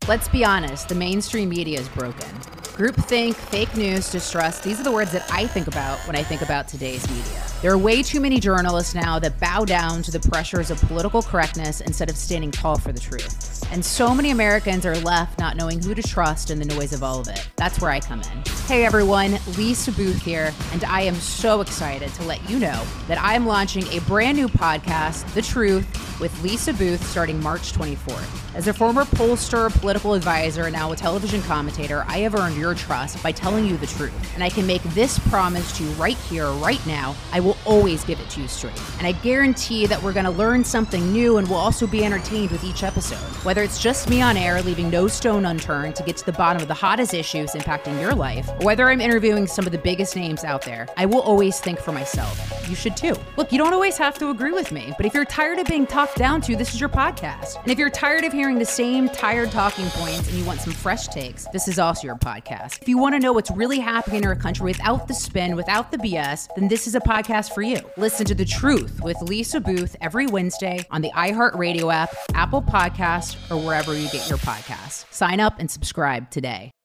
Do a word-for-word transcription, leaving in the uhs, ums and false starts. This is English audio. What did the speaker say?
Let's be honest, the mainstream media is broken. Groupthink, fake news, distrust, these are the words that I think about when I think about today's media. There are way too many journalists now that bow down to the pressures of political correctness instead of standing tall for the truth. And so many Americans are left not knowing who to trust in the noise of all of it. That's where I come in. Hey everyone, Lisa Booth here, and I am so excited to let you know that I am launching a brand new podcast, The Truth, with Lisa Booth starting March twenty-fourth. As a former pollster, political advisor, and now a television commentator, I have earned your trust by telling you the truth. And I can make this promise to you right here, right now. I will always give it to you straight. And I guarantee that we're going to learn something new and we'll also be entertained with each episode. Whether it's just me on air, leaving no stone unturned to get to the bottom of the hottest issues impacting your life, or whether I'm interviewing some of the biggest names out there, I will always think for myself. You should too. Look, you don't always have to agree with me, but if you're tired of being talked down to, this is your podcast. And if you're tired of hearing the same tired talking points and you want some fresh takes, this is also your podcast. If you want to know what's really happening in our country without the spin, without the B S, then this is a podcast for you. Listen to The Truth with Lisa Booth every Wednesday on the iHeartRadio app, Apple Podcasts, or wherever you get your podcasts. Sign up and subscribe today.